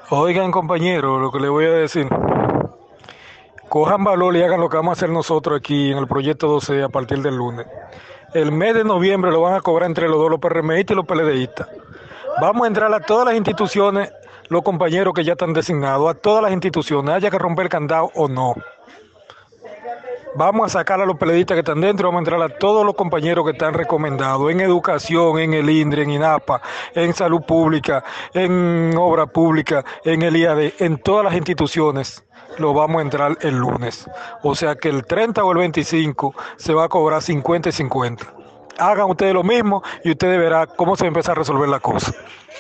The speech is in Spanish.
Oigan, compañeros, lo que les voy a decir, cojan valor y hagan lo que vamos a hacer nosotros aquí en el proyecto 12 a partir del lunes. El mes de noviembre lo van a cobrar entre los dos, los PRMistas y los PLDistas. Vamos a entrar a todas las instituciones, los compañeros que ya están designados, a todas las instituciones, haya que romper el candado o no. Vamos a sacar a los PLDistas que están dentro, vamos a entrar a todos los compañeros que están recomendados en educación, en el INDRE, en INAPA, en salud pública, en obra pública, en el IAD, en todas las instituciones. Lo vamos a entrar el lunes. O sea que el 30 o el 25 se va a cobrar 50 y 50. Hagan ustedes lo mismo y ustedes verán cómo se empieza a resolver la cosa.